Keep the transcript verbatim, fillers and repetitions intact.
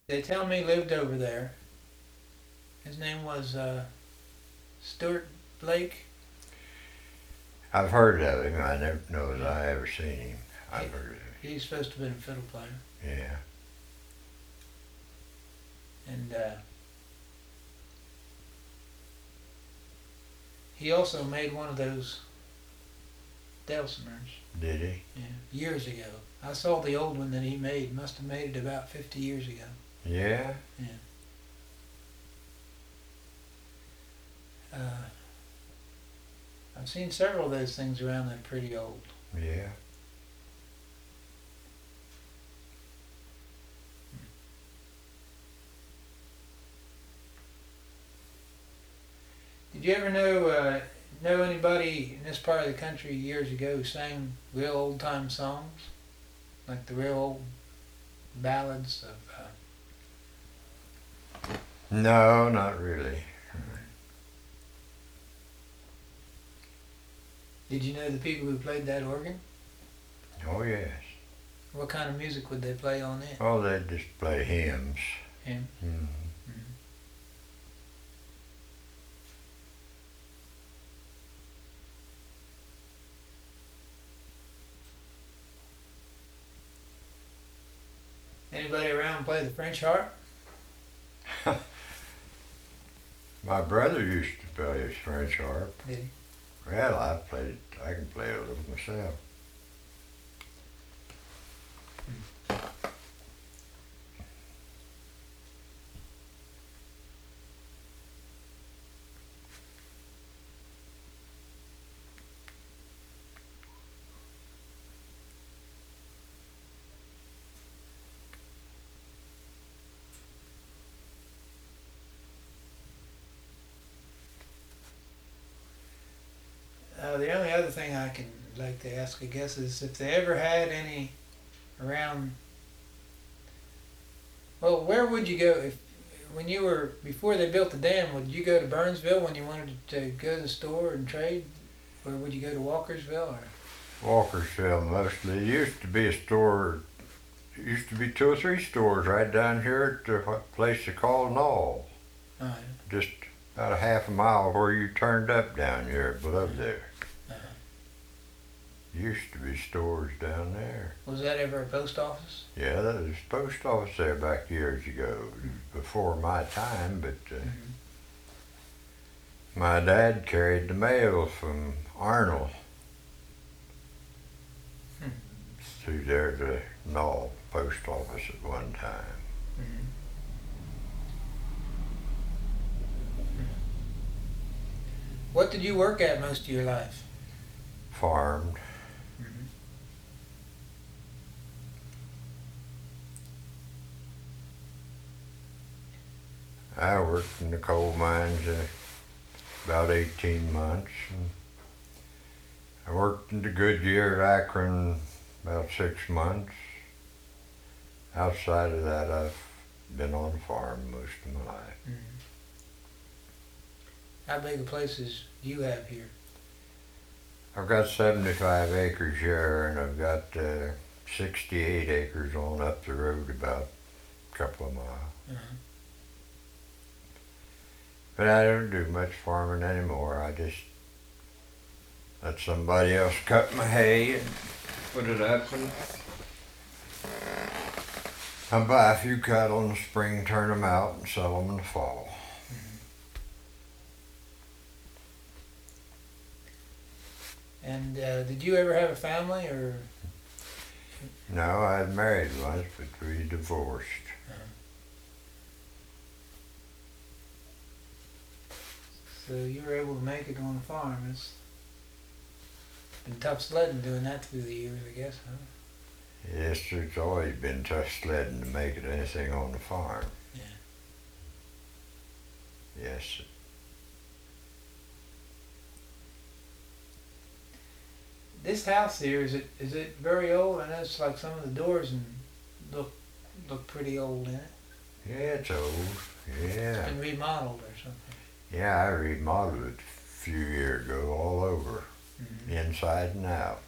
They tell me lived over there. His name was uh, Stuart Blake. I've heard of him. I never know that Yeah. I ever seen him. He, I've heard of he's supposed to have been a fiddle player. him. Yeah. And uh, he also made one of those Delsomers. Did he? Yeah, years ago. I saw the old one that he made. Must have made it about fifty years ago. Yeah. Yeah. Uh, I've seen several of those things around that are pretty old. Yeah. Did you ever know uh, know anybody in this part of the country years ago who sang real old time songs, like the real old ballads of? Uh, No, not really. did you know the people who played that organ? Oh yes. What kind of music would they play on it? Oh, they just play hymns. Him. Mm. Mhm. Anybody around play the French harp? My brother used to play his French harp. Did he? Well, I played it. I can play it a little myself. Uh, the only other thing I can like to ask, I guess, is if they ever had any around. Well, where would you go if, when you were before they built the dam? Would you go to Burnsville when you wanted to go to the store and trade, or would you go to Walkersville? Or Walkersville mostly. It used to be a store. It used to be two or three stores right down here at the what place they call Knoll. uh, Just about a half a mile where you turned up down here below there. uh, Used to be stores down there. was that ever a post office? Yeah, there was a post office there back years ago, before my time, but uh, Mm-hmm. my dad carried the mail from Arnold Hmm. through there to Knoll post office at one time. Mm-hmm. What did you work at most of your life? Farmed. Mm-hmm. I worked in the coal mines uh, about eighteen months. And I worked in the Goodyear at Akron about six months. Outside of that, I've been on the farm most of my life. Mm-hmm. How big a place is you have here? I've got seventy-five acres here, and I've got uh, sixty-eight acres on up the road about a couple of miles. Uh-huh. But I don't do much farming anymore. I just let somebody else cut my hay and put it up, and I buy a few cattle in the spring, turn them out, and sell them in the fall. And uh, did you ever have a family, or? No, I was married once, but we divorced. So you were able to make it on the farm. It's been tough sledding doing that through the years, I guess, huh? Yes, it's always been tough sledding to make it anything on the farm. Yeah. Yes. This house here, is it is it very old? I noticed like some of the doors and look look pretty old in it. Yeah, it's old. It's Yeah. been remodeled or something. Yeah, I remodeled it a few years ago all over, Mm-hmm. inside and out.